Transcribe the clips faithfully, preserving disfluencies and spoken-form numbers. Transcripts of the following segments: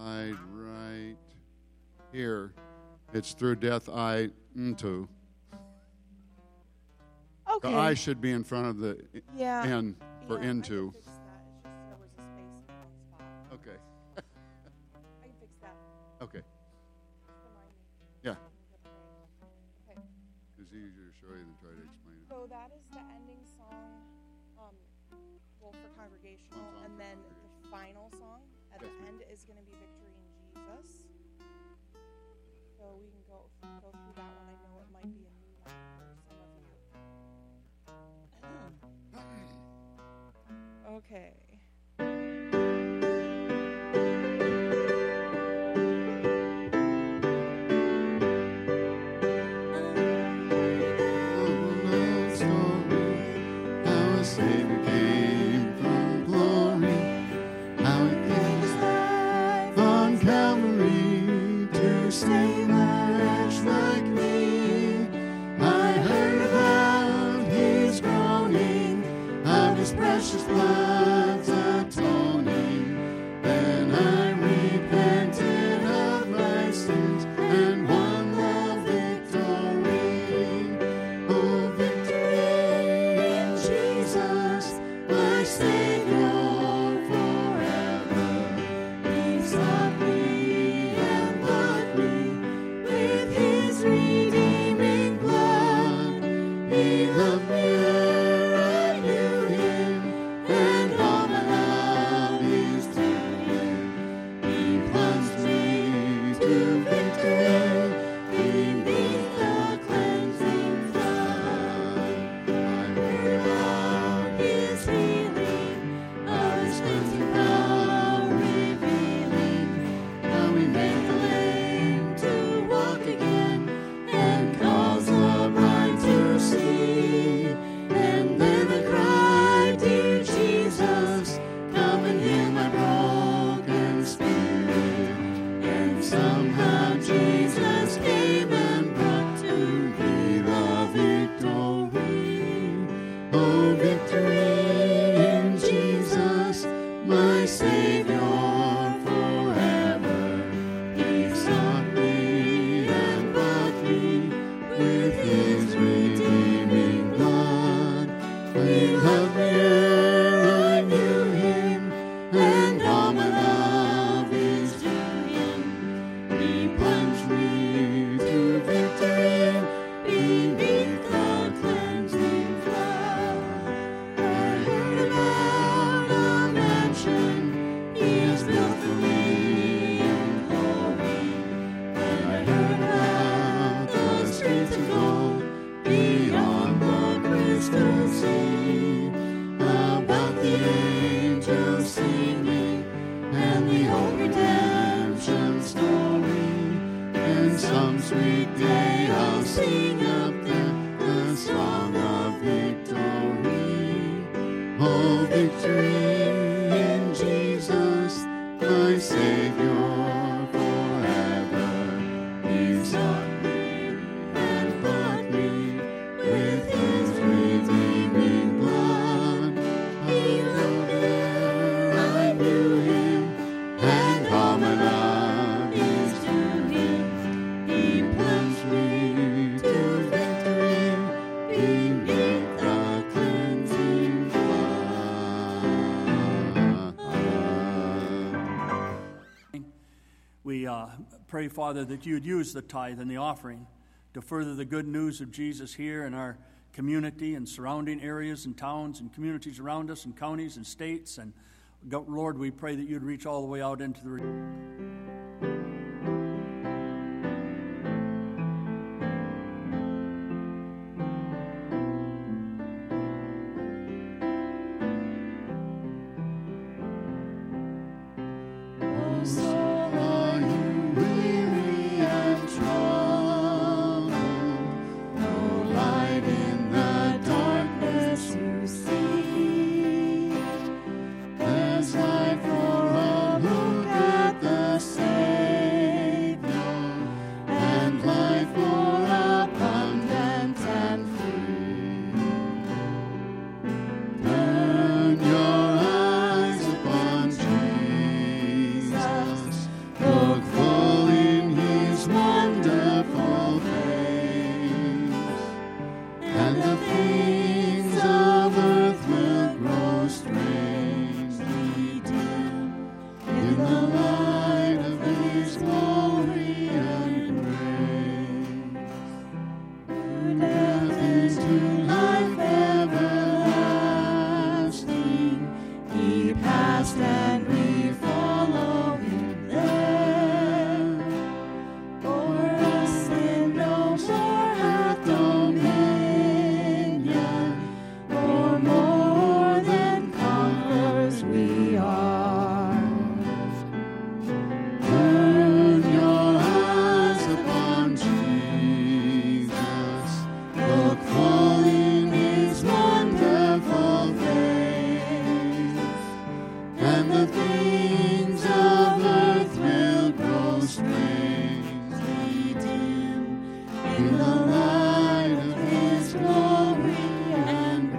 side right here. It's through death I into. Okay. The I should be in front of the yeah. N for yeah, into. I can fix that. It's just there was a space in one spot. Okay. I can fix that. Okay. Just remind me. Yeah. Okay. It's easier to show you than try to explain it. So that is the ending song, um, well, for congregational, One song and for then congregational. the final song at Yes, the ma'am. end is going to be Victory in Jesus. So we can go go through that one. I know it might be a new one for some of you. Okay. Precious blood's atoning. Then I repented of my sins and won the victory. Oh, victory in Jesus, my Savior forever. He sought me and bought me with His redeeming blood. He loved me. Pray, Father, that you would use the tithe and the offering to further the good news of Jesus here in our community and surrounding areas and towns and communities around us and counties and states. And Lord, we pray that you'd reach all the way out into the... As life for a look at the sun. in the light of his glory and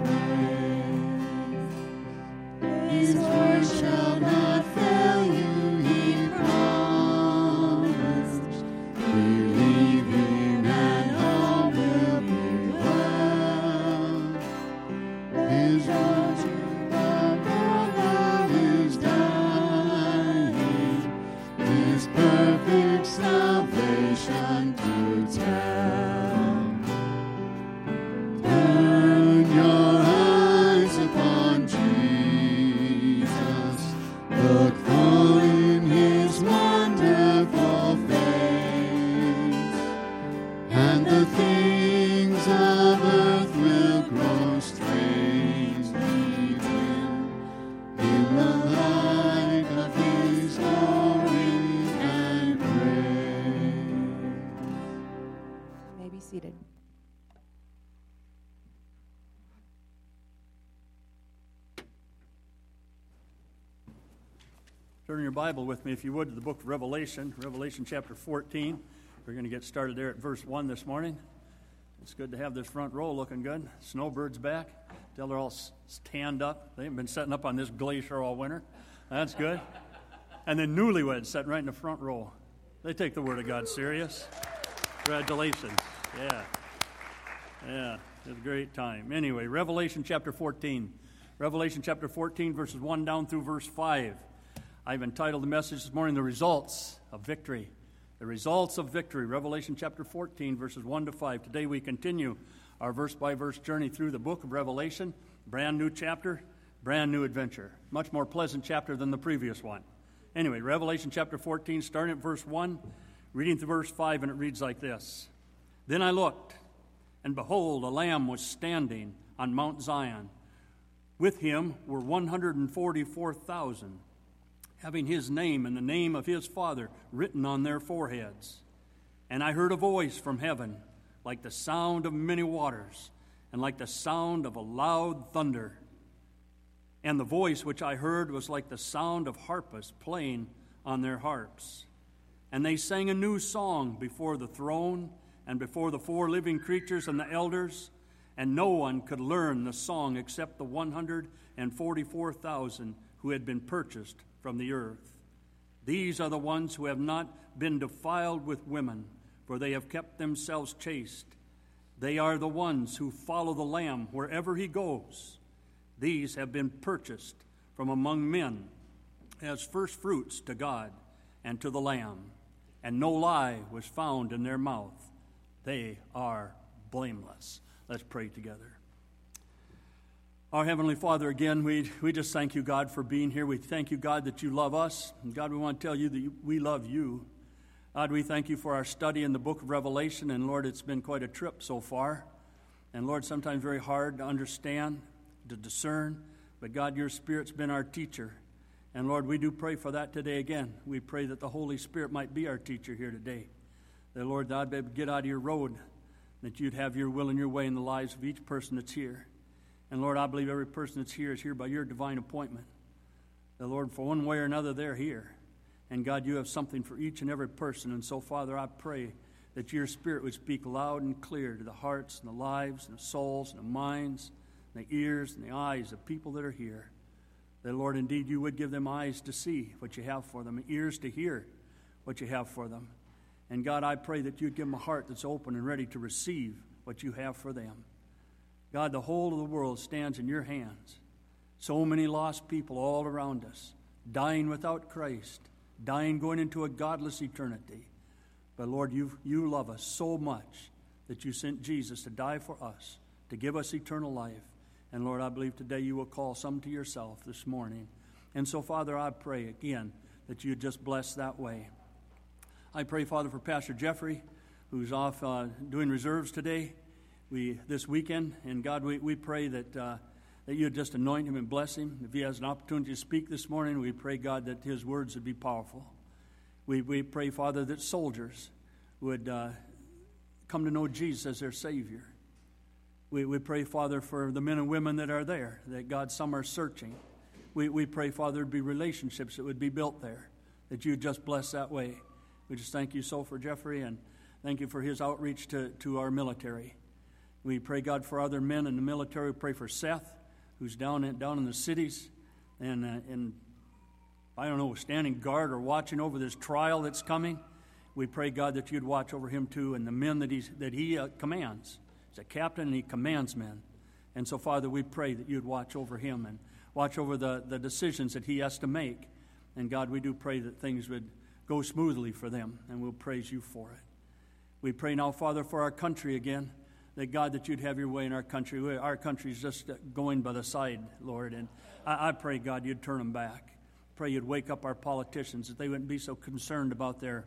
grace. His word shall not fail you, he promised. Believe him and all will be well. His word to the Lord is dying, his perfect salvation to tell. Turn your eyes upon Jesus, look full in his wonderful face, and the things of earth will grow strangely dim in the light of his glory and grace. You may be seated. Turn your Bible with me, if you would, to the book of Revelation, Revelation chapter fourteen. We're going to get started there at verse one this morning. It's good to have this front row looking good. Snowbird's back. Till they're all s- stand up. They haven't been sitting up on this glacier all winter. That's good. And then newlyweds sitting right in the front row. They take the Word of God serious. Congratulations. Yeah. Yeah. It's a great time. Anyway, Revelation chapter fourteen. Revelation chapter fourteen, verses one down through verse five. I've entitled the message this morning, The Results of Victory. The Results of Victory. Revelation chapter fourteen, verses one to five. Today we continue our verse-by-verse journey through the book of Revelation. Brand new chapter, brand new adventure. Much more pleasant chapter than the previous one. Anyway, Revelation chapter fourteen, starting at verse one, reading to verse five, and it reads like this. Then I looked, and behold, a Lamb was standing on Mount Zion. With him were one hundred forty-four thousand, having his name and the name of his Father written on their foreheads. And I heard a voice from heaven, like the sound of many waters, and like the sound of a loud thunder. And the voice which I heard was like the sound of harpists playing on their harps. And they sang a new song before the throne and before the four living creatures and the elders, and no one could learn the song except the one hundred forty-four thousand who had been purchased from the earth. These are the ones who have not been defiled with women, for they have kept themselves chaste. They are the ones who follow the Lamb wherever he goes. These have been purchased from among men as first fruits to God and to the Lamb, and no lie was found in their mouth. They are blameless. Let's pray together. Our Heavenly Father, again, we, we just thank you, God, for being here. We thank you, God, that you love us. And God, we want to tell you that you, we love you. God, we thank you for our study in the book of Revelation. And, Lord, it's been quite a trip so far. And, Lord, sometimes very hard to understand, to discern. But, God, your Spirit's been our teacher. And, Lord, we do pray for that today again. We pray that the Holy Spirit might be our teacher here today. That, Lord, God, be able to get out of your road. That you'd have your will and your way in the lives of each person that's here. And, Lord, I believe every person that's here is here by your divine appointment. The Lord, for one way or another, they're here. And, God, you have something for each and every person. And so, Father, I pray that your Spirit would speak loud and clear to the hearts and the lives and the souls and the minds and the ears and the eyes of people that are here. That, Lord, indeed, you would give them eyes to see what you have for them, and ears to hear what you have for them. And, God, I pray that you'd give them a heart that's open and ready to receive what you have for them. God, the whole of the world stands in your hands. So many lost people all around us, dying without Christ, dying going into a godless eternity. But, Lord, you, you love us so much that you sent Jesus to die for us, to give us eternal life. And, Lord, I believe today you will call some to yourself this morning. And so, Father, I pray again that you just bless that way. I pray, Father, for Pastor Jeffrey, who's off uh, doing reserves today. We this weekend, and God, we, we pray that uh, that you'd just anoint him and bless him. If he has an opportunity to speak this morning, we pray, God, that his words would be powerful. We we pray, Father, that soldiers would uh, come to know Jesus as their Savior. We we pray, Father, for the men and women that are there, that, God, some are searching. We we pray, Father, there'd be relationships that would be built there, that you'd just bless that way. We just thank you so for Jeffrey, and Thank you for his outreach to, to our military. We pray, God, for other men in the military. We pray for Seth, who's down in, down in the cities and, uh, and, I don't know, standing guard or watching over this trial that's coming. We pray, God, that you'd watch over him too and the men that, he's, that he uh, commands. He's a captain and he commands men. And so, Father, we pray that you'd watch over him and watch over the, the decisions that he has to make. And, God, we do pray that things would go smoothly for them, and we'll praise you for it. We pray now, Father, for our country again, that, God, that you'd have your way in our country. We, our country's just going by the side, Lord, and I, I pray, God, you'd turn them back. Pray you'd wake up our politicians, that they wouldn't be so concerned about their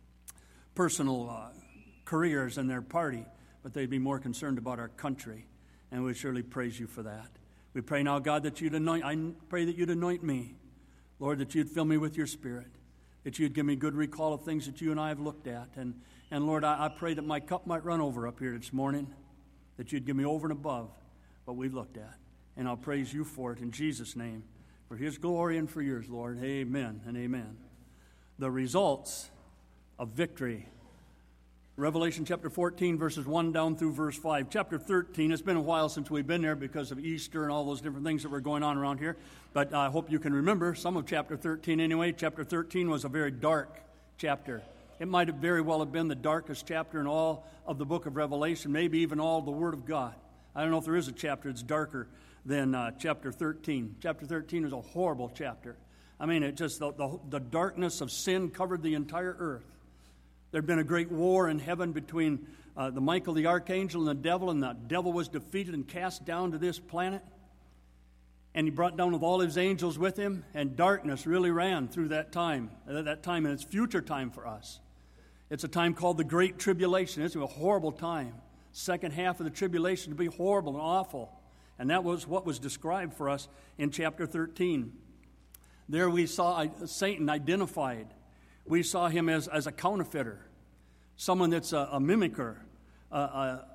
personal uh, careers and their party, but they'd be more concerned about our country, and we surely praise you for that. We pray now, God, that you'd anoint, I pray that you'd anoint me, Lord, that you'd fill me with your Spirit, that you'd give me good recall of things that you and I have looked at, and And, Lord, I, I pray that my cup might run over up here this morning, that you'd give me over and above what we've looked at. And I'll praise you for it in Jesus' name, for his glory and for yours, Lord. Amen and amen. The results of victory. Revelation chapter fourteen, verses one down through verse five. Chapter thirteen, it's been a while since we've been there because of Easter and all those different things that were going on around here. But I hope you can remember some of chapter thirteen anyway. Chapter thirteen was a very dark chapter. It might have very well have been the darkest chapter in all of the book of Revelation, maybe even all the Word of God. I don't know if there is a chapter that's darker than uh, chapter thirteen. Chapter thirteen is a horrible chapter. I mean, it just, the, the, the darkness of sin covered the entire earth. There had been a great war in heaven between uh, the Michael the archangel and the devil, and the devil was defeated and cast down to this planet. And he brought down with all his angels with him, and darkness really ran through that time, at that time, and it's future time for us. It's a time called the Great Tribulation. It's a horrible time. Second half of the tribulation to be horrible and awful. And that was what was described for us in chapter thirteen. There we saw Satan identified. We saw him as, as a counterfeiter, someone that's a, a mimicker, a, a,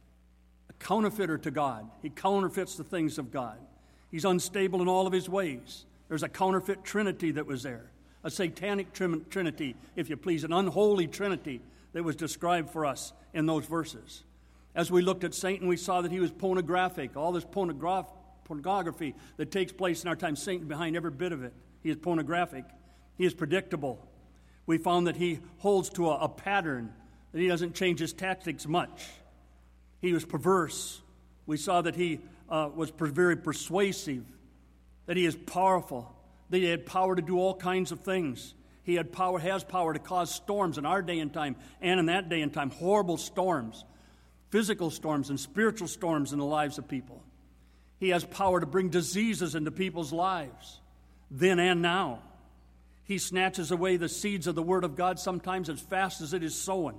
a counterfeiter to God. He counterfeits the things of God. He's unstable in all of his ways. There's a counterfeit trinity that was there. A satanic trin- trinity, if you please, an unholy trinity that was described for us in those verses. As we looked at Satan, we saw that he was pornographic, all this pornograph- pornography that takes place in our time. Satan behind every bit of it. He is pornographic. He is predictable. We found that he holds to a, a pattern, that he doesn't change his tactics much. He was perverse. We saw that he uh, was per- very persuasive, that he is powerful, that he had power to do all kinds of things. He had power, has power to cause storms in our day and time and in that day and time, horrible storms, physical storms and spiritual storms in the lives of people. He has power to bring diseases into people's lives, then and now. He snatches away the seeds of the Word of God sometimes as fast as it is sown.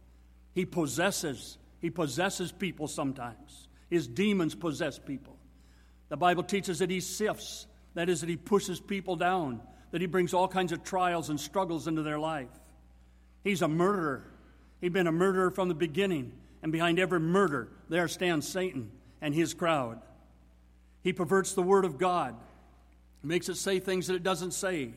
He possesses, he possesses people sometimes. His demons possess people. The Bible teaches that he sifts. That is, that he pushes people down, that he brings all kinds of trials and struggles into their life. He's a murderer. He'd been a murderer from the beginning, and behind every murder, there stands Satan and his crowd. He perverts the Word of God, makes it say things that it doesn't say.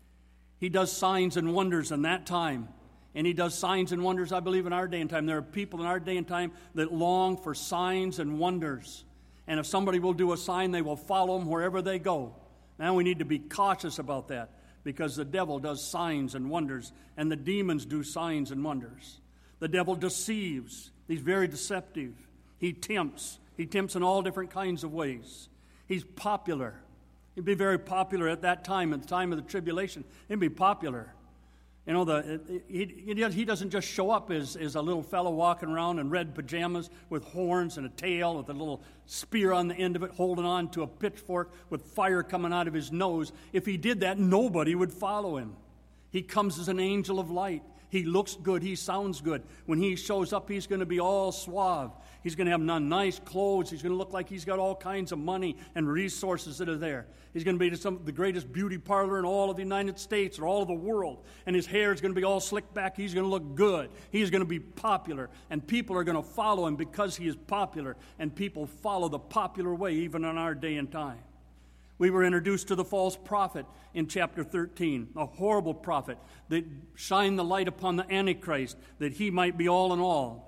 He does signs and wonders in that time, and he does signs and wonders, I believe, in our day and time. There are people in our day and time that long for signs and wonders, and if somebody will do a sign, they will follow them wherever they go. Now we need to be cautious about that, because the devil does signs and wonders, and the demons do signs and wonders. The devil deceives. He's very deceptive. He tempts. He tempts in all different kinds of ways. He's popular. He'd be very popular at that time, at the time of the tribulation. He'd be popular. You know, the, he, he doesn't just show up as, as a little fellow walking around in red pajamas with horns and a tail with a little spear on the end of it, holding on to a pitchfork with fire coming out of his nose. If he did that, nobody would follow him. He comes as an angel of light. He looks good. He sounds good. When he shows up, he's going to be all suave. He's going to have nice clothes. He's going to look like he's got all kinds of money and resources that are there. He's going to be some, the greatest beauty parlor in all of the United States or all of the world. And his hair is going to be all slicked back. He's going to look good. He's going to be popular. And people are going to follow him because he is popular. And people follow the popular way even in our day and time. We were introduced to the false prophet in chapter thirteen, a horrible prophet that shined the light upon the Antichrist, that he might be all in all.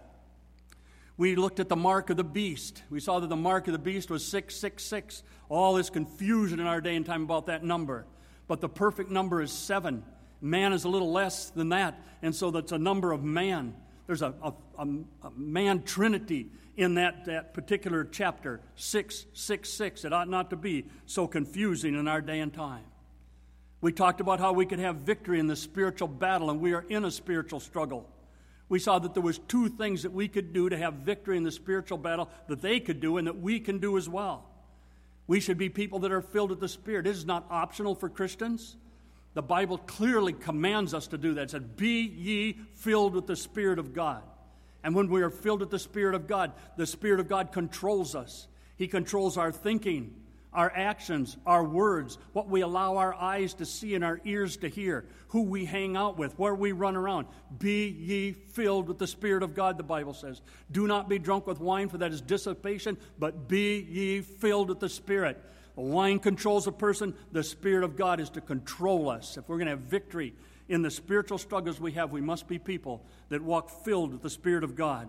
We looked at the mark of the beast. We saw that the mark of the beast was six six six. All this confusion in our day and time about that number. But the perfect number is seven. Man is a little less than that, and so that's a number of man. There's a, a, a, a man trinity in that, that particular chapter, six six six. It ought not to be so confusing in our day and time. We talked about how we could have victory in the spiritual battle, and we are in a spiritual struggle. We saw that there was two things that we could do to have victory in the spiritual battle that they could do and that we can do as well. We should be people that are filled with the Spirit. It is not optional for Christians. The Bible clearly commands us to do that. It said, be ye filled with the Spirit of God. And when we are filled with the Spirit of God, the Spirit of God controls us. He controls our thinking, our actions, our words, what we allow our eyes to see and our ears to hear, who we hang out with, where we run around. Be ye filled with the Spirit of God, the Bible says. Do not be drunk with wine, for that is dissipation, but be ye filled with the Spirit. The wine controls a person. The Spirit of God is to control us. If we're going to have victory in the spiritual struggles we have, we must be people that walk filled with the Spirit of God.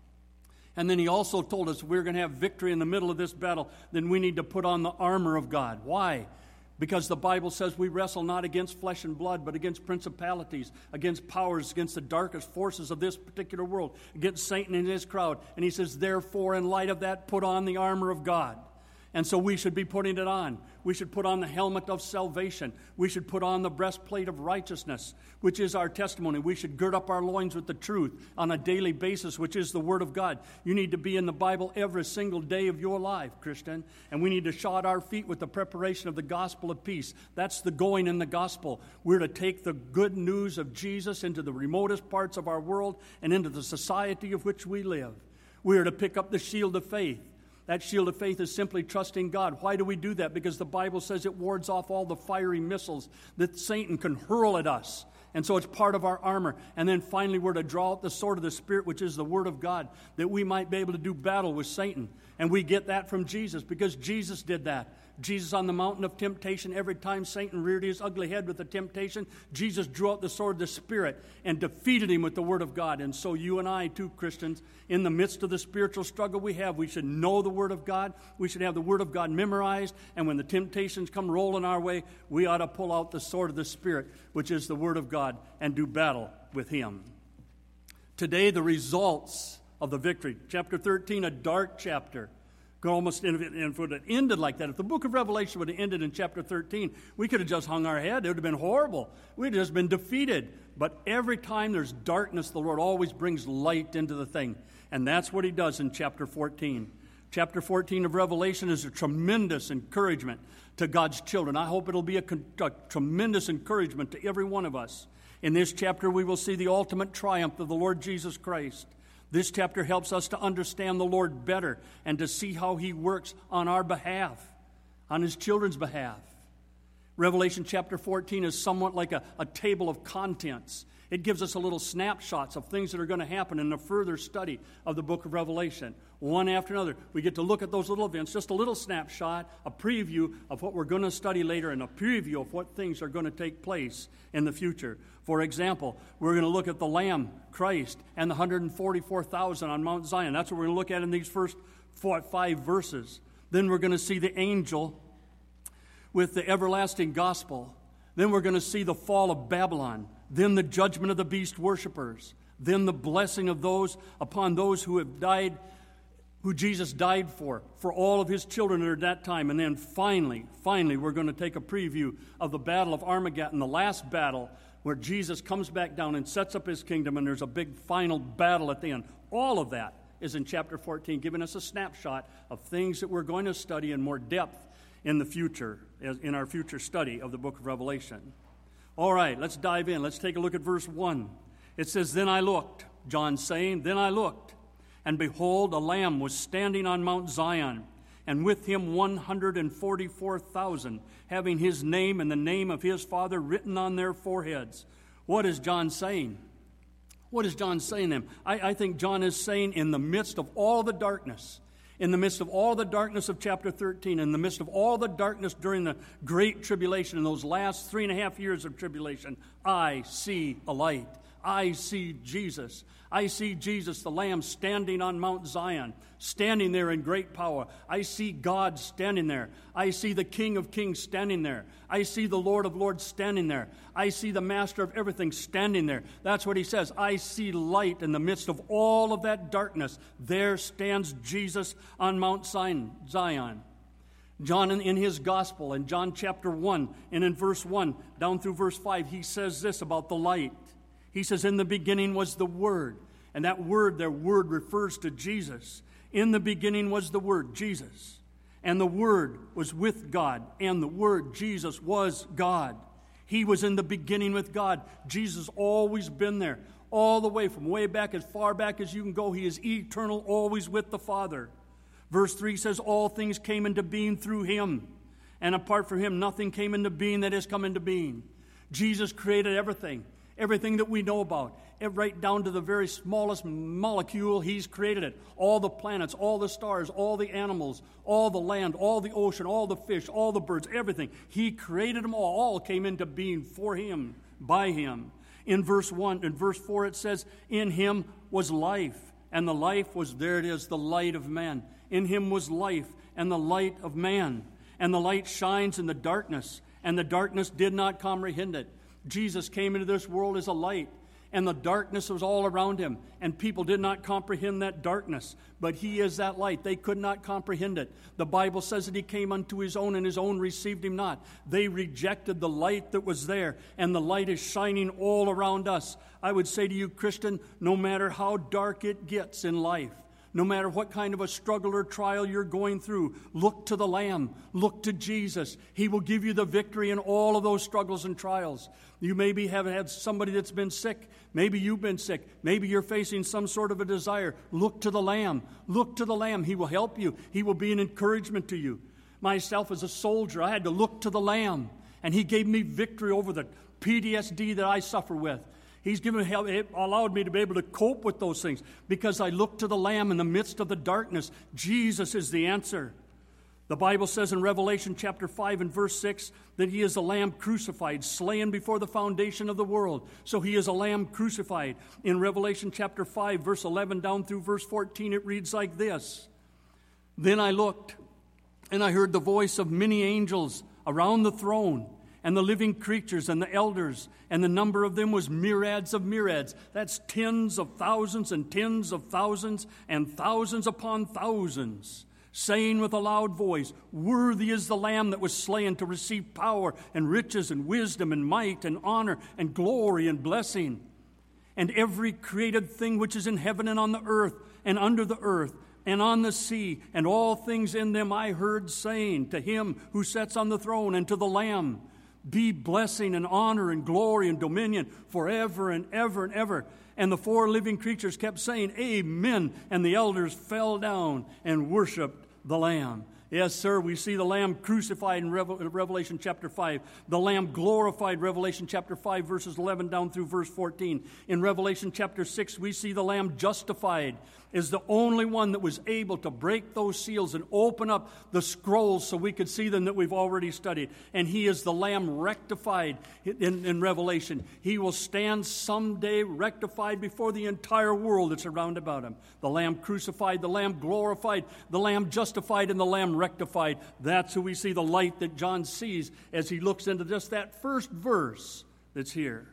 And then he also told us if we're going to have victory in the middle of this battle, then we need to put on the armor of God. Why? Because the Bible says we wrestle not against flesh and blood, but against principalities, against powers, against the darkest forces of this particular world, against Satan and his crowd. And he says, therefore, in light of that, put on the armor of God. And so we should be putting it on. We should put on the helmet of salvation. We should put on the breastplate of righteousness, which is our testimony. We should gird up our loins with the truth on a daily basis, which is the Word of God. You need to be in the Bible every single day of your life, Christian. And we need to shod our feet with the preparation of the gospel of peace. That's the going in the gospel. We're to take the good news of Jesus into the remotest parts of our world and into the society of which we live. We are to pick up the shield of faith. That shield of faith is simply trusting God. Why do we do that? Because the Bible says it wards off all the fiery missiles that Satan can hurl at us. And so it's part of our armor. And then finally we're to draw out the sword of the Spirit, which is the Word of God, that we might be able to do battle with Satan. And we get that from Jesus because Jesus did that. Jesus on the mountain of temptation, every time Satan reared his ugly head with the temptation, Jesus drew out the sword of the Spirit and defeated him with the Word of God. And so you and I, too, Christians, in the midst of the spiritual struggle we have, we should know the Word of God. We should have the Word of God memorized. And when the temptations come rolling our way, we ought to pull out the sword of the Spirit, which is the Word of God, and do battle with Him. Today, the results of the victory. Chapter thirteen, a dark chapter. Could almost end it, and if it would have ended like that, if the book of Revelation would have ended in chapter thirteen, we could have just hung our head. It would have been horrible. We'd have just been defeated. But every time there's darkness, the Lord always brings light into the thing. And that's what He does in chapter fourteen. Chapter fourteen of Revelation is a tremendous encouragement to God's children. I hope it'll be a, a tremendous encouragement to every one of us. In this chapter, we will see the ultimate triumph of the Lord Jesus Christ. This chapter helps us to understand the Lord better and to see how He works on our behalf, on His children's behalf. Revelation chapter fourteen is somewhat like a, a table of contents. It gives us a little snapshots of things that are going to happen in a further study of the book of Revelation. One after another, we get to look at those little events, just a little snapshot, a preview of what we're going to study later, and a preview of what things are going to take place in the future. For example, we're going to look at the Lamb, Christ, and the one hundred forty-four thousand on Mount Zion. That's what we're going to look at in these first four, five verses. Then we're going to see the angel with the everlasting gospel. Then we're going to see the fall of Babylon. Then the judgment of the beast worshipers. Then the blessing of those upon those who have died, who Jesus died for, for all of His children at that time. And then finally, finally, we're going to take a preview of the battle of Armageddon, the last battle where Jesus comes back down and sets up His kingdom, and there's a big final battle at the end. All of that is in chapter fourteen, giving us a snapshot of things that we're going to study in more depth in the future, in our future study of the book of Revelation. All right, let's dive in. Let's take a look at verse one. It says, "Then I looked," John saying, "Then I looked, and behold, a Lamb was standing on Mount Zion, and with Him one hundred forty-four thousand, having His name and the name of His Father written on their foreheads." What is John saying? What is John saying to them? I, I think John is saying in the midst of all the darkness, In the midst of all the darkness of chapter thirteen, in the midst of all the darkness during the great tribulation, in those last three and a half years of tribulation, I see a light. I see Jesus. I see Jesus, the Lamb, standing on Mount Zion, standing there in great power. I see God standing there. I see the King of Kings standing there. I see the Lord of Lords standing there. I see the Master of everything standing there. That's what he says. I see light in the midst of all of that darkness. There stands Jesus on Mount Zion. John, in, in his gospel, in John chapter one, and in verse one, down through verse five, he says this about the light. He says, in the beginning was the Word. And that word, their word refers to Jesus. In the beginning was the Word, Jesus. And the Word was with God. And the Word, Jesus, was God. He was in the beginning with God. Jesus always been there. All the way, from way back, as far back as you can go. He is eternal, always with the Father. Verse three says, all things came into being through Him. And apart from Him, nothing came into being that has come into being. Jesus created everything. Everything that we know about, right down to the very smallest molecule, He's created it. All the planets, all the stars, all the animals, all the land, all the ocean, all the fish, all the birds, everything. He created them all. All came into being for Him, by Him. In verse one, in verse four it says, in Him was life, and the life was, there it is, the light of man. In Him was life, and the light of man. And the light shines in the darkness, and the darkness did not comprehend it. Jesus came into this world as a light, and the darkness was all around Him, and people did not comprehend that darkness. But He is that light. They could not comprehend it. The Bible says that He came unto His own, and His own received Him not. They rejected the light that was there, and the light is shining all around us. I would say to you, Christian, no matter how dark it gets in life, no matter what kind of a struggle or trial you're going through, look to the Lamb. Look to Jesus. He will give you the victory in all of those struggles and trials. You maybe have had somebody that's been sick. Maybe you've been sick. Maybe you're facing some sort of a desire. Look to the Lamb. Look to the Lamb. He will help you. He will be an encouragement to you. Myself as a soldier, I had to look to the Lamb, and He gave me victory over the P T S D that I suffer with. He's given help, it allowed me to be able to cope with those things because I look to the Lamb in the midst of the darkness. Jesus is the answer. The Bible says in Revelation chapter five and verse six that He is a Lamb crucified, slain before the foundation of the world. So He is a Lamb crucified. In Revelation chapter five, verse eleven down through verse fourteen, it reads like this. Then I looked, and I heard the voice of many angels around the throne, and the living creatures and the elders, and the number of them was myriads of myriads. That's tens of thousands and tens of thousands and thousands upon thousands, saying with a loud voice, worthy is the Lamb that was slain to receive power and riches and wisdom and might and honor and glory and blessing. And every created thing which is in heaven and on the earth and under the earth and on the sea and all things in them I heard saying to Him who sits on the throne and to the Lamb, be blessing and honor and glory and dominion forever and ever and ever. And the four living creatures kept saying, Amen. And the elders fell down and worshiped the Lamb. Yes, sir, we see the Lamb crucified in Revelation chapter five. The Lamb glorified, Revelation chapter five, verses eleven down through verse fourteen. In Revelation chapter six, we see the Lamb justified as the only one that was able to break those seals and open up the scrolls so we could see them that we've already studied. And He is the Lamb rectified in, in Revelation. He will stand someday rectified before the entire world that's around about Him. The Lamb crucified, the Lamb glorified, the Lamb justified, and the Lamb rectified. That's who we see the light that John sees as he looks into just that first verse that's here.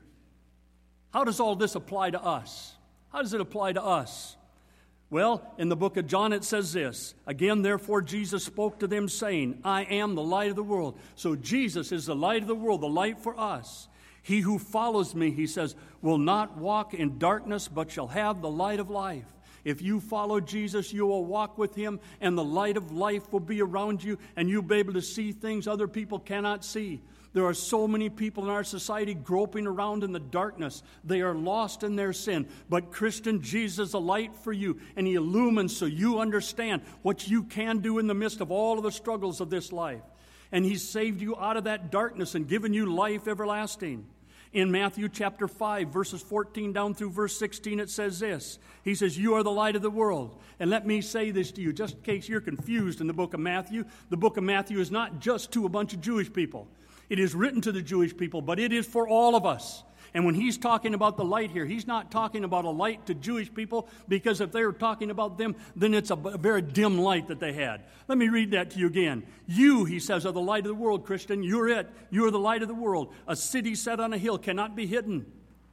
How does all this apply to us? How does it apply to us? Well, in the book of John it says this, again, therefore Jesus spoke to them saying, I am the light of the world. So Jesus is the light of the world, the light for us. He who follows me, he says, will not walk in darkness, but shall have the light of life. If you follow Jesus, you will walk with Him, and the light of life will be around you, and you'll be able to see things other people cannot see. There are so many people in our society groping around in the darkness. They are lost in their sin. But Christian, Jesus is a light for you, and He illumines so you understand what you can do in the midst of all of the struggles of this life. And He saved you out of that darkness and given you life everlasting. In Matthew chapter five, verses fourteen down through verse sixteen, it says this. He says, you are the light of the world. And let me say this to you, just in case you're confused in the book of Matthew. The book of Matthew is not just to a bunch of Jewish people. It is written to the Jewish people, but it is for all of us. And when he's talking about the light here, he's not talking about a light to Jewish people, because if they were talking about them, then it's a, a very dim light that they had. Let me read that to you again. You, he says, are the light of the world, Christian. You're it. You are the light of the world. A city set on a hill cannot be hidden.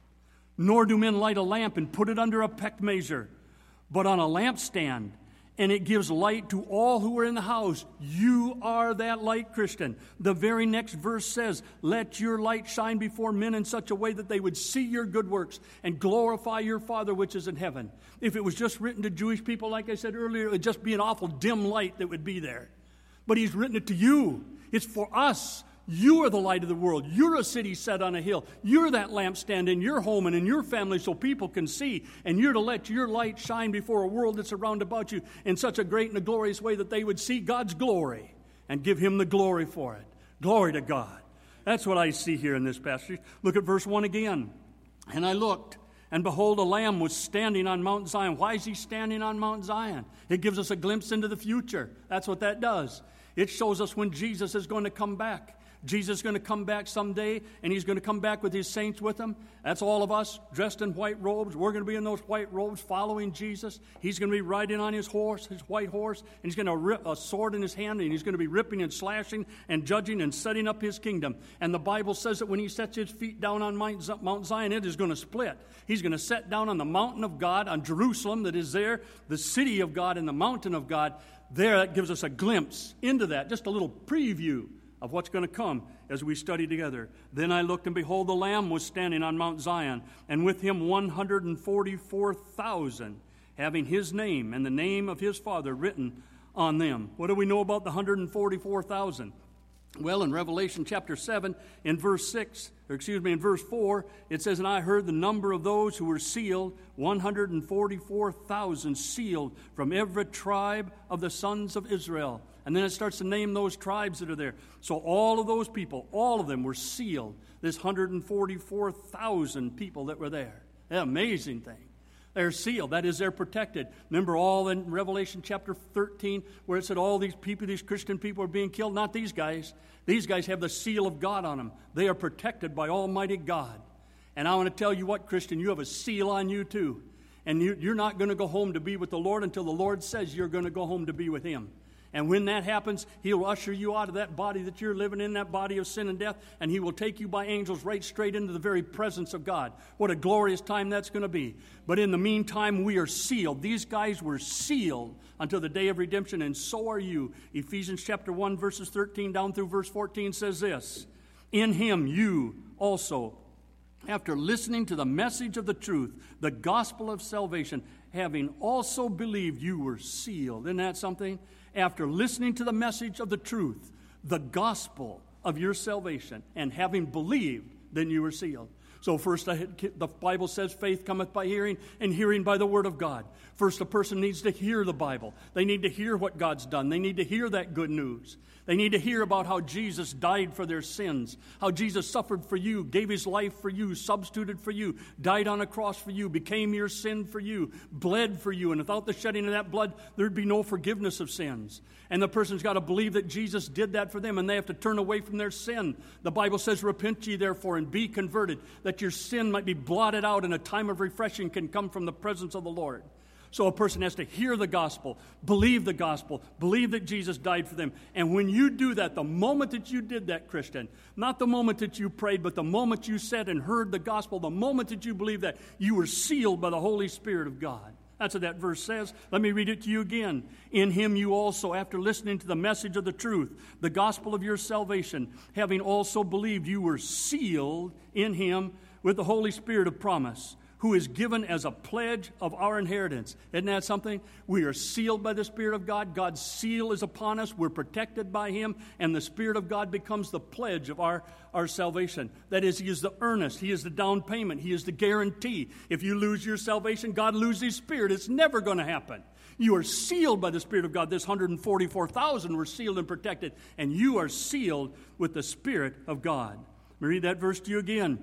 Nor do men light a lamp and put it under a peck measure, but on a lampstand, and it gives light to all who are in the house. You are that light, Christian. The very next verse says, let your light shine before men in such a way that they would see your good works and glorify your Father which is in heaven. If it was just written to Jewish people, like I said earlier, it would just be an awful dim light that would be there. But he's written it to you. It's for us. You are the light of the world. You're a city set on a hill. You're that lampstand in your home and in your family so people can see. And you're to let your light shine before a world that's around about you in such a great and a glorious way that they would see God's glory and give him the glory for it. Glory to God. That's what I see here in this passage. Look at verse one again. And I looked, and behold, a lamb was standing on Mount Zion. Why is he standing on Mount Zion? It gives us a glimpse into the future. That's what that does. It shows us when Jesus is going to come back. Jesus is going to come back someday, and he's going to come back with his saints with him. That's all of us dressed in white robes. We're going to be in those white robes following Jesus. He's going to be riding on his horse, his white horse, and he's going to rip a sword in his hand, and he's going to be ripping and slashing and judging and setting up his kingdom. And the Bible says that when he sets his feet down on Mount Zion, it is going to split. He's going to set down on the mountain of God, on Jerusalem that is there, the city of God and the mountain of God. There, that gives us a glimpse into that, just a little preview of what's going to come as we study together. Then I looked, and behold, the Lamb was standing on Mount Zion, and with him one hundred forty-four thousand, having his name and the name of his Father written on them. What do we know about the one hundred forty-four thousand? Well, in Revelation chapter seven, in verse six, or excuse me, in verse four, it says, and I heard the number of those who were sealed, one hundred forty-four thousand sealed from every tribe of the sons of Israel. And then it starts to name those tribes that are there. So all of those people, all of them were sealed. This one hundred forty-four thousand people that were there. An amazing thing. They're sealed. That is, they're protected. Remember all in Revelation chapter thirteen where it said all these people, these Christian people are being killed? Not these guys. These guys have the seal of God on them. They are protected by Almighty God. And I want to tell you what, Christian, you have a seal on you too. And you, you're not going to go home to be with the Lord until the Lord says you're going to go home to be with him. And when that happens, he'll usher you out of that body that you're living in, that body of sin and death, and he will take you by angels right straight into the very presence of God. What a glorious time that's going to be. But in the meantime, we are sealed. These guys were sealed until the day of redemption, and so are you. Ephesians chapter one, verses thirteen down through verse fourteen says this, in him you also, after listening to the message of the truth, the gospel of salvation, having also believed, you were sealed. Isn't that something? After listening to the message of the truth, the gospel of your salvation, and having believed, then you were sealed. So first, the Bible says faith cometh by hearing, and hearing by the word of God. First, a person needs to hear the Bible. They need to hear what God's done. They need to hear that good news. They need to hear about how Jesus died for their sins, how Jesus suffered for you, gave his life for you, substituted for you, died on a cross for you, became your sin for you, bled for you, and without the shedding of that blood, there'd be no forgiveness of sins. And the person's got to believe that Jesus did that for them, and they have to turn away from their sin. The Bible says, repent ye therefore and be converted, that your sin might be blotted out and a time of refreshing can come from the presence of the Lord. So a person has to hear the gospel, believe the gospel, believe that Jesus died for them. And when you do that, the moment that you did that, Christian, not the moment that you prayed, but the moment you said and heard the gospel, the moment that you believed that, you were sealed by the Holy Spirit of God. That's what that verse says. Let me read it to you again. In him you also, after listening to the message of the truth, the gospel of your salvation, having also believed, you were sealed in him with the Holy Spirit of promise, who is given as a pledge of our inheritance. Isn't that something? We are sealed by the Spirit of God. God's seal is upon us. We're protected by him, and the Spirit of God becomes the pledge of our, our salvation. That is, he is the earnest. He is the down payment. He is the guarantee. If you lose your salvation, God loses his Spirit. It's never going to happen. You are sealed by the Spirit of God. This one hundred forty-four thousand were sealed and protected, and you are sealed with the Spirit of God. Let me read that verse to you again.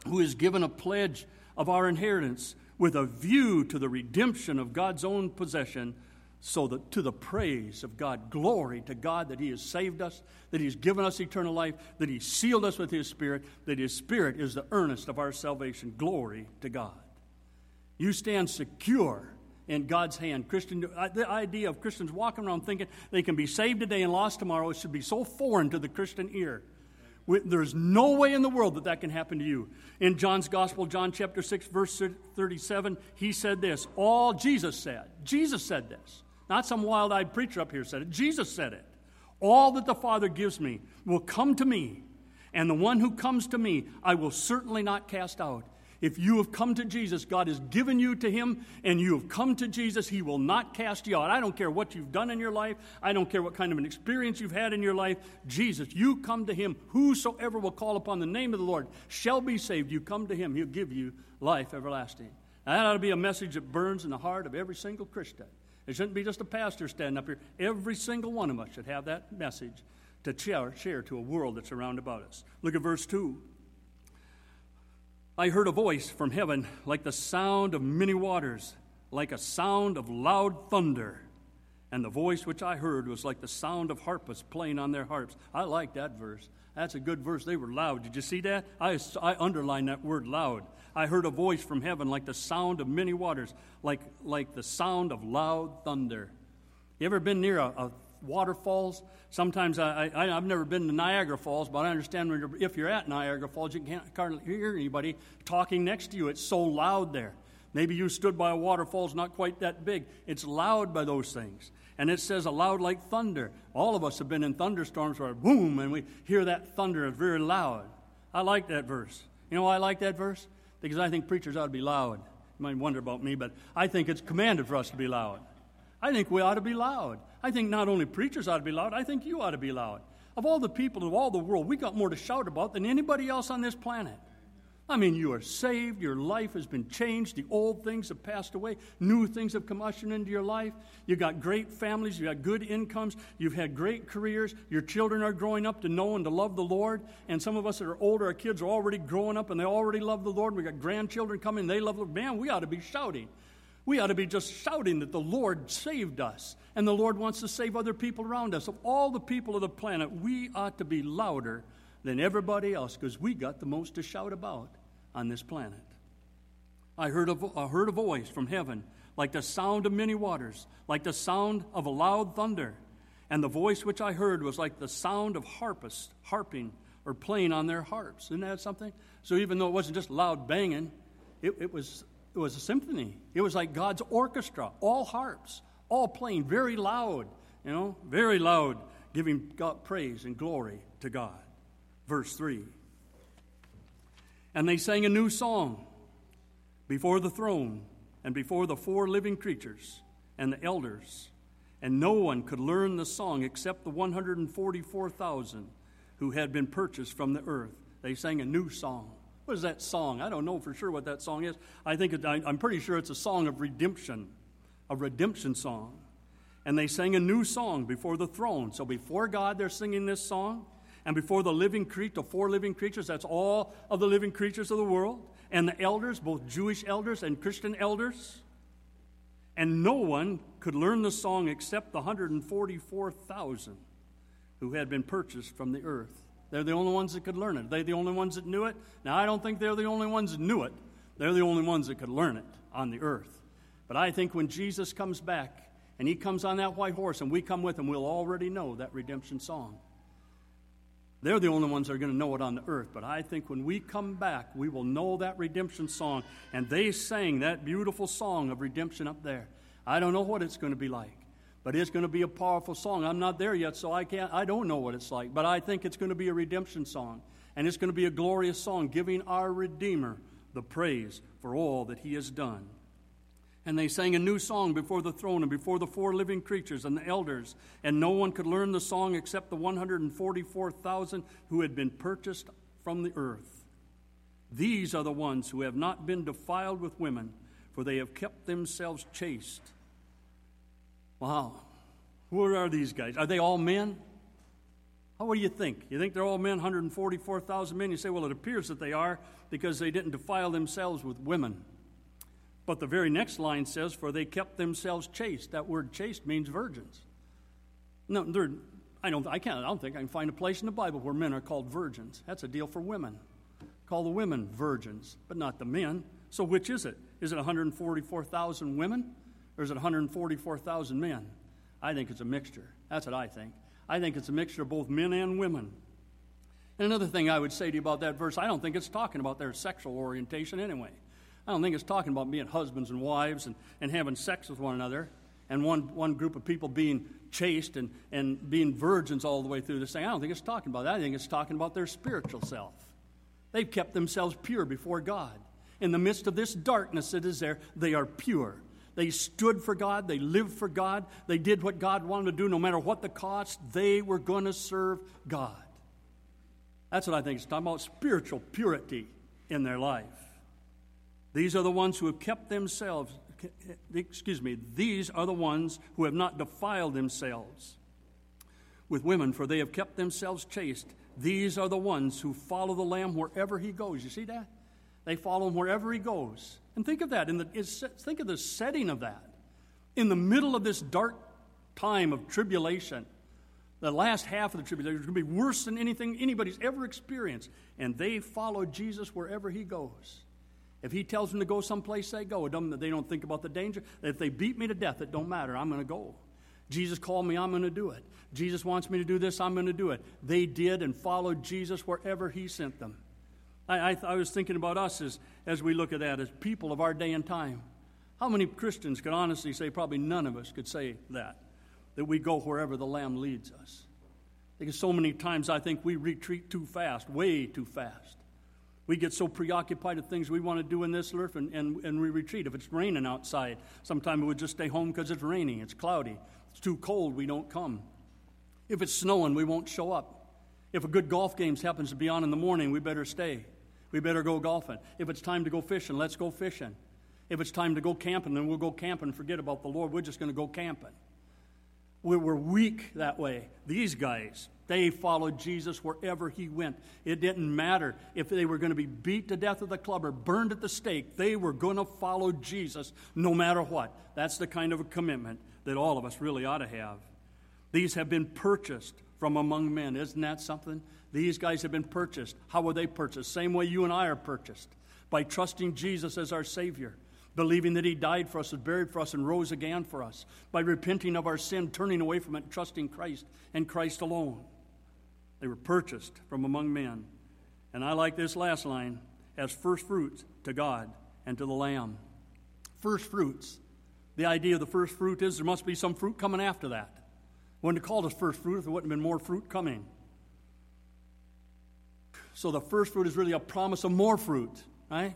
who is given a pledge of our inheritance with a view to the redemption of God's own possession, so that to the praise of God, glory to God that he has saved us, that he's given us eternal life, that he sealed us with his Spirit, that his Spirit is the earnest of our salvation. Glory to God. You stand secure in God's hand. Christian, the idea of Christians walking around thinking they can be saved today and lost tomorrow, it should be so foreign to the Christian ear. There's no way in the world that that can happen to you. In John's Gospel, John chapter six, verse thirty-seven, he said this. All Jesus said. Jesus said this. Not some wild-eyed preacher up here said it. Jesus said it. All that the Father gives me will come to me, and the one who comes to me I will certainly not cast out. If you have come to Jesus, God has given you to him, and you have come to Jesus, he will not cast you out. I don't care what you've done in your life. I don't care what kind of an experience you've had in your life. Jesus, you come to him. Whosoever will call upon the name of the Lord shall be saved. You come to him, he'll give you life everlasting. Now, that ought to be a message that burns in the heart of every single Christian. It shouldn't be just a pastor standing up here. Every single one of us should have that message to share, share to a world that's around about us. Look at verse two. I heard a voice from heaven like the sound of many waters, like a sound of loud thunder. And the voice which I heard was like the sound of harpists playing on their harps. I like that verse. That's a good verse. They were loud. Did you see that? I, I underlined that word loud. I heard a voice from heaven like the sound of many waters, like, like the sound of loud thunder. You ever been near a, a waterfalls? Sometimes I, I, I've never been to Niagara Falls, but I understand when you're, if you're at Niagara Falls, you can't hardly hear anybody talking next to you. It's so loud there. Maybe you stood by a waterfall not quite that big. It's loud by those things. And it says a loud like thunder. All of us have been in thunderstorms where boom, and we hear that thunder is very loud. I like that verse. You know why I like that verse? Because I think preachers ought to be loud. You might wonder about me, but I think it's commanded for us to be loud. I think we ought to be loud. I think not only preachers ought to be loud, I think you ought to be loud. Of all the people of all the world, we got more to shout about than anybody else on this planet. I mean, you are saved. Your life has been changed. The old things have passed away. New things have come ushering into your life. You've got great families. You've got good incomes. You've had great careers. Your children are growing up to know and to love the Lord. And some of us that are older, our kids are already growing up and they already love the Lord. We've got grandchildren coming. They love the Lord. Man, we ought to be shouting. We ought to be just shouting that the Lord saved us. And the Lord wants to save other people around us. Of all the people of the planet, we ought to be louder than everybody else because we got the most to shout about on this planet. I heard a, vo- I heard a voice from heaven like the sound of many waters, like the sound of a loud thunder. And the voice which I heard was like the sound of harpists harping or playing on their harps. Isn't that something? So even though it wasn't just loud banging, it, it was it was a symphony. It was like God's orchestra, all harps, all playing very loud, you know, very loud, giving God praise and glory to God. Verse three. And they sang a new song before the throne and before the four living creatures and the elders. And no one could learn the song except the one hundred forty-four thousand who had been purchased from the earth. They sang a new song. What is that song? I don't know for sure what that song is. I think it, I, I'm pretty sure it's a song of redemption, a redemption song. And they sang a new song before the throne. So before God, they're singing this song. And before the living creature, the four living creatures, that's all of the living creatures of the world, and the elders, both Jewish elders and Christian elders. And no one could learn the song except the one hundred forty-four thousand who had been purchased from the earth. They're the only ones that could learn it. They're the only ones that knew it. Now, I don't think they're the only ones that knew it. They're the only ones that could learn it on the earth. But I think when Jesus comes back, and he comes on that white horse, and we come with him, we'll already know that redemption song. They're the only ones that are going to know it on the earth. But I think when we come back, we will know that redemption song. And they sang that beautiful song of redemption up there. I don't know what it's going to be like, but it's going to be a powerful song. I'm not there yet, so I can't. I don't know what it's like. But I think it's going to be a redemption song. And it's going to be a glorious song, giving our Redeemer the praise for all that he has done. And they sang a new song before the throne and before the four living creatures and the elders. And no one could learn the song except the one hundred forty-four thousand who had been purchased from the earth. These are the ones who have not been defiled with women, for they have kept themselves chaste. Wow. Who are these guys? Are they all men? How, what do you think? You think they're all men, one hundred forty-four thousand men? You say, well, it appears that they are because they didn't defile themselves with women. But the very next line says, for they kept themselves chaste. That word chaste means virgins. No, they're, I don't, I can't, I don't think I can find a place in the Bible where men are called virgins. That's a deal for women. Call the women virgins, but not the men. So which is it? Is it one hundred forty-four thousand women, or is it one hundred forty-four thousand men? I think it's a mixture. That's what I think. I think it's a mixture of both men and women. And another thing I would say to you about that verse, I don't think it's talking about their sexual orientation anyway. I don't think it's talking about being husbands and wives and, and having sex with one another, and one, one group of people being chaste and, and being virgins all the way through this thing. I don't think it's talking about that. I think it's talking about their spiritual self. They've kept themselves pure before God. In the midst of this darkness that is there, they are pure. They stood for God. They lived for God. They did what God wanted to do no matter what the cost. They were going to serve God. That's what I think it's talking about, spiritual purity in their life. These are the ones who have kept themselves, excuse me, these are the ones who have not defiled themselves with women, for they have kept themselves chaste. These are the ones who follow the Lamb wherever he goes. You see that? They follow him wherever he goes. And think of that. In the, think of the setting of that. In the middle of this dark time of tribulation, the last half of the tribulation is going to be worse than anything anybody's ever experienced. And they follow Jesus wherever he goes. If he tells them to go someplace, they go. They don't think about the danger. If they beat me to death, it don't matter. I'm going to go. Jesus called me, I'm going to do it. Jesus wants me to do this, I'm going to do it. They did and followed Jesus wherever he sent them. I, I, I was thinking about us as, as we look at that, as people of our day and time. How many Christians could honestly say, probably none of us could say that, that we go wherever the Lamb leads us? Because so many times I think we retreat too fast, way too fast. We get so preoccupied with things we want to do in this life, and, and, and we retreat. If it's raining outside, sometimes we would just stay home because it's raining, it's cloudy. It's too cold, we don't come. If it's snowing, we won't show up. If a good golf game happens to be on in the morning, we better stay. We better go golfing. If it's time to go fishing, let's go fishing. If it's time to go camping, then we'll go camping and forget about the Lord. We're just going to go camping. We're, we're weak that way. These guys, they followed Jesus wherever he went. It didn't matter if they were going to be beat to death at the club or burned at the stake. They were going to follow Jesus no matter what. That's the kind of a commitment that all of us really ought to have. These have been purchased from among men. Isn't that something? These guys have been purchased. How were they purchased? Same way you and I are purchased. By trusting Jesus as our Savior. Believing that he died for us, was buried for us, and rose again for us. By repenting of our sin, turning away from it, and trusting Christ and Christ alone. They were purchased from among men. And I like this last line, as first fruits to God and to the Lamb. First fruits. The idea of the first fruit is there must be some fruit coming after that. Wouldn't have called us first fruit if there wouldn't have been more fruit coming. So the first fruit is really a promise of more fruit, right?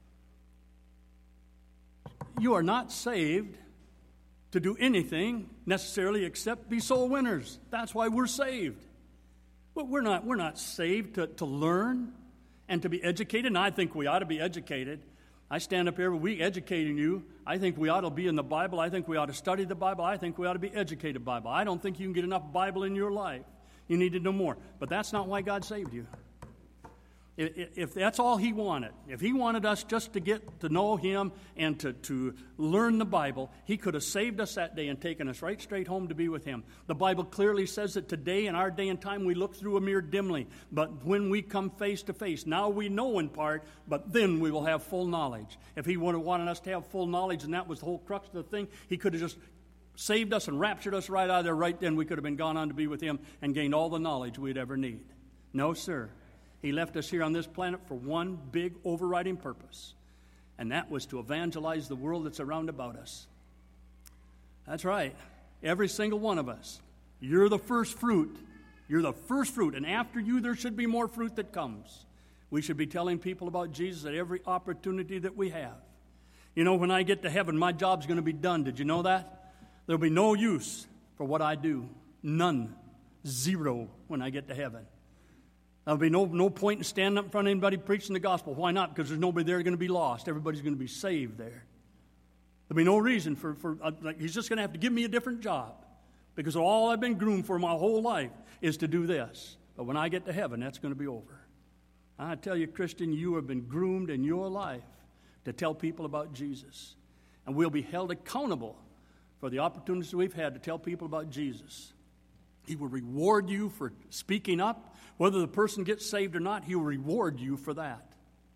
You are not saved to do anything necessarily except be soul winners. That's why we're saved. But we're not, we're not saved to, to learn and to be educated, and I think we ought to be educated. I stand up every week educating you. I think we ought to be in the Bible. I think we ought to study the Bible. I think we ought to be educated Bible. I don't think you can get enough Bible in your life. You need to know more. But that's not why God saved you. If that's all he wanted, if he wanted us just to get to know him and to, to learn the Bible, he could have saved us that day and taken us right straight home to be with him. The Bible clearly says that today in our day and time we look through a mirror dimly, but when we come face to face, now we know in part, but then we will have full knowledge. If he would have wanted us to have full knowledge, and that was the whole crux of the thing, he could have just saved us and raptured us right out of there right then. We could have been gone on to be with him and gained all the knowledge we'd ever need. No, sir. He left us here on this planet for one big overriding purpose, and that was to evangelize the world that's around about us. That's right. Every single one of us. You're the first fruit. You're the first fruit, and after you there should be more fruit that comes. We should be telling people about Jesus at every opportunity that we have. You know, when I get to heaven, my job's going to be done. Did you know that? There'll be no use for what I do. None. Zero when I get to heaven. There'll be no, no point in standing up in front of anybody preaching the gospel. Why not? Because there's nobody there going to be lost. Everybody's going to be saved there. There'll be no reason for, for uh, like, he's just going to have to give me a different job. because all I've been groomed for my whole life is to do this. But when I get to heaven, that's going to be over. I tell you, Christian, you have been groomed in your life to tell people about Jesus. And we'll be held accountable for the opportunities we've had to tell people about Jesus. He will reward you for speaking up. Whether the person gets saved or not, he will reward you for that.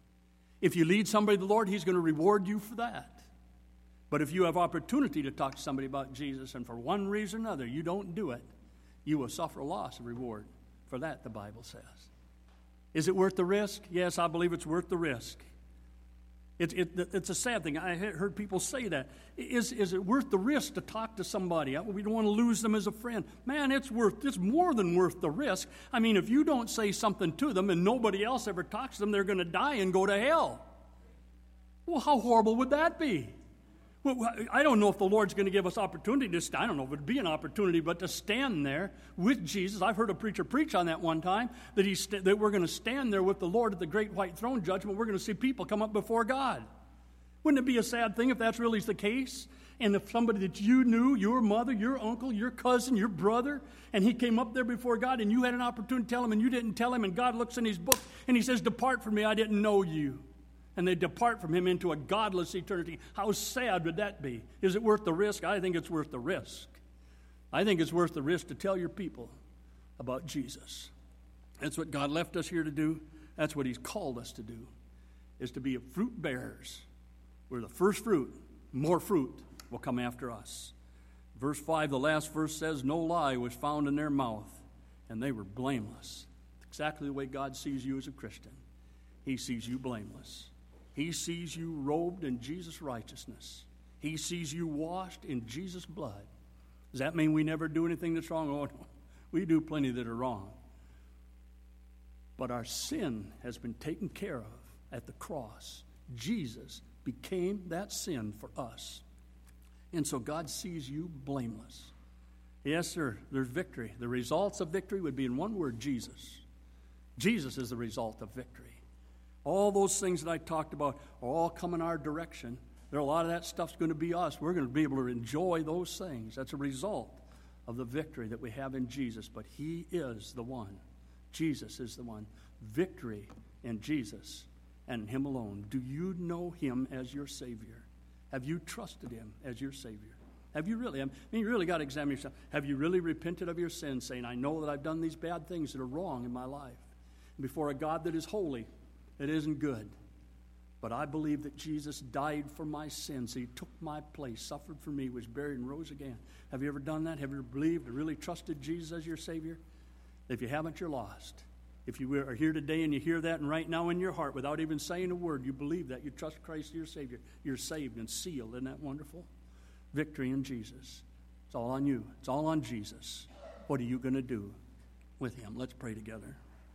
If you lead somebody to the Lord, he's going to reward you for that. But if you have opportunity to talk to somebody about Jesus and for one reason or another you don't do it, you will suffer a loss of reward. For that, the Bible says. Is it worth the risk? Yes, I believe it's worth the risk. It, it, it's a sad thing. I heard people say that. Is, is it worth the risk to talk to somebody? We don't want to lose them as a friend. Man, it's worth. It's more than worth the risk. I mean, if you don't say something to them and nobody else ever talks to them, they're going to die and go to hell. Well, how horrible would that be? Well, I don't know if the Lord's going to give us opportunity to stand. I don't know if it would be an opportunity, but to stand there with Jesus. I've heard a preacher preach on that one time, that, he's st- that we're going to stand there with the Lord at the great white throne judgment. We're going to see people come up before God. Wouldn't it be a sad thing if that's really the case? And if somebody that you knew, your mother, your uncle, your cousin, your brother, and he came up there before God and you had an opportunity to tell him and you didn't tell him, and God looks in his book and he says, "Depart from me, I didn't know you." And they depart from him into a godless eternity. How sad would that be? Is it worth the risk? I think it's worth the risk. I think it's worth the risk to tell your people about Jesus. That's what God left us here to do. That's what he's called us to do, is to be fruit bearers. We're the first fruit. More fruit will come after us. Verse five, the last verse says, "No lie was found in their mouth, and they were blameless." Exactly the way God sees you as a Christian. He sees you blameless. He sees you robed in Jesus' righteousness. He sees you washed in Jesus' blood. Does that mean we never do anything that's wrong? Oh, no. We do plenty that are wrong. But our sin has been taken care of at the cross. Jesus became that sin for us. And so God sees you blameless. Yes, sir, there's victory. The results of victory would be in one word: Jesus. Jesus is the result of victory. All those things that I talked about are all coming our direction. There are a lot of that stuff's going to be us. We're going to be able to enjoy those things. That's a result of the victory that we have in Jesus. But he is the one. Jesus is the one. Victory in Jesus and in him alone. Do you know him as your Savior? Have you trusted him as your Savior? Have you really? I mean, you really got to examine yourself. Have you really repented of your sins, saying, "I know that I've done these bad things that are wrong in my life before a God that is holy, that isn't good. But I believe that Jesus died for my sins. He took my place, suffered for me, was buried, and rose again." Have you ever done that? Have you believed and really trusted Jesus as your Savior? If you haven't, you're lost. If you are here today and you hear that, and right now in your heart, without even saying a word, you believe that, you trust Christ as your Savior, you're saved and sealed. Isn't that wonderful? Victory in Jesus. It's all on you. It's all on Jesus. What are you going to do with him? Let's pray together.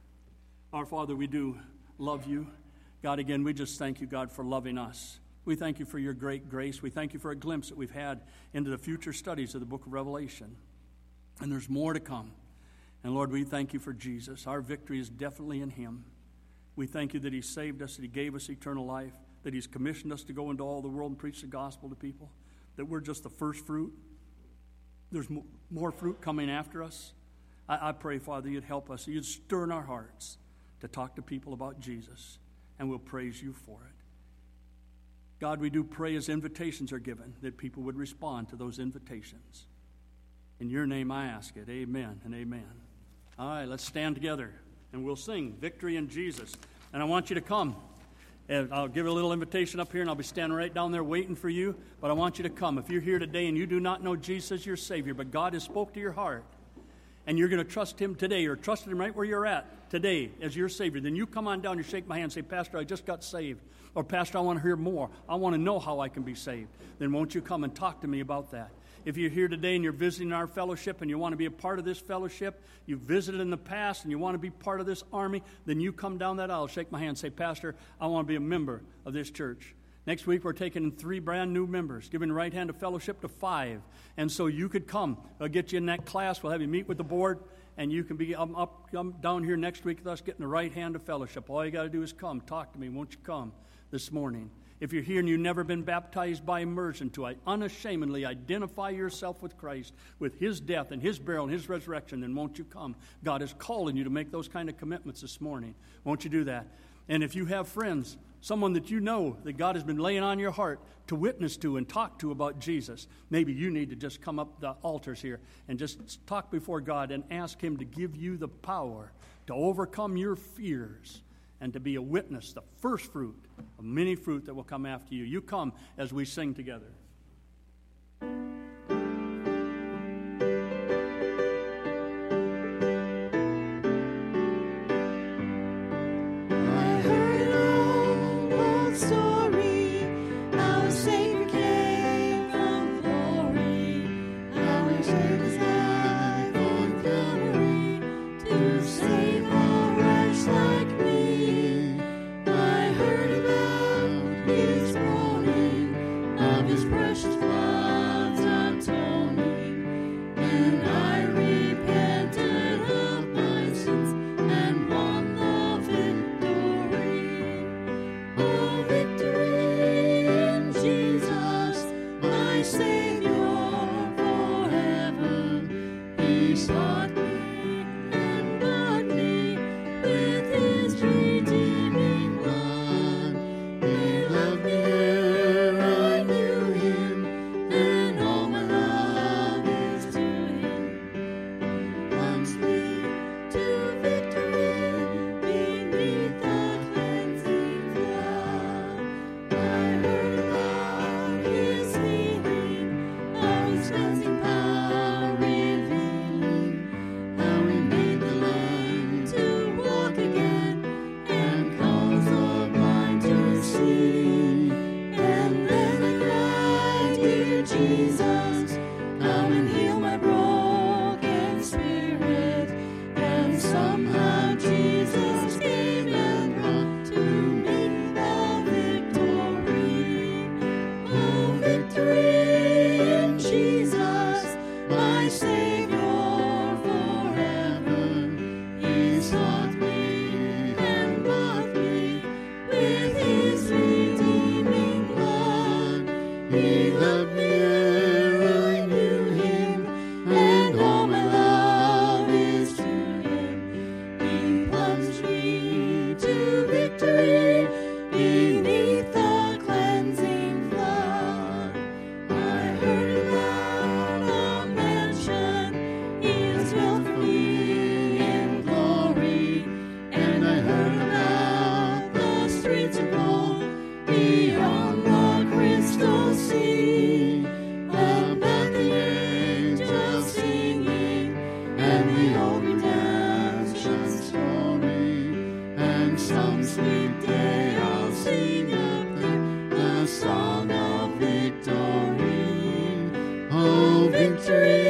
Our Father, we do love you. God, again, we just thank you, God, for loving us. We thank you for your great grace. We thank you for a glimpse that we've had into the future studies of the book of Revelation. And there's more to come. And Lord, we thank you for Jesus. Our victory is definitely in him. We thank you that he saved us, that he gave us eternal life, that he's commissioned us to go into all the world and preach the gospel to people, that we're just the first fruit. There's more fruit coming after us. I, I pray, Father, you'd help us. You'd stir in our hearts to talk to people about Jesus, and we'll praise you for it. God, we do pray as invitations are given that people would respond to those invitations. In your name I ask it. Amen and amen. All right, let's stand together, and we'll sing Victory in Jesus. And I want you to come. And I'll give a little invitation up here, and I'll be standing right down there waiting for you. But I want you to come. If you're here today and you do not know Jesus as your Savior, but God has spoke to your heart, and you're going to trust him today, or trust him right where you're at today as your Savior, then you come on down, you shake my hand and say, "Pastor, I just got saved." Or, "Pastor, I want to hear more. I want to know how I can be saved." Then won't you come and talk to me about that? If you're here today and you're visiting our fellowship and you want to be a part of this fellowship, you've visited in the past and you want to be part of this army, then you come down that aisle, shake my hand and say, "Pastor, I want to be a member of this church." Next week, we're taking in three brand new members, giving right hand of fellowship to five. And so you could come. I'll get you in that class. We'll have you meet with the board, and you can be um, up um, down here next week with us getting the right hand of fellowship. All you got to do is come. Talk to me. Won't you come this morning? If you're here and you've never been baptized by immersion, to unashamedly identify yourself with Christ, with his death and his burial and his resurrection, then won't you come? God is calling you to make those kind of commitments this morning. Won't you do that? And if you have friends, someone that you know that God has been laying on your heart to witness to and talk to about Jesus, maybe you need to just come up the altars here and just talk before God and ask him to give you the power to overcome your fears and to be a witness, the first fruit of many fruit that will come after you. You come as we sing together. Victory.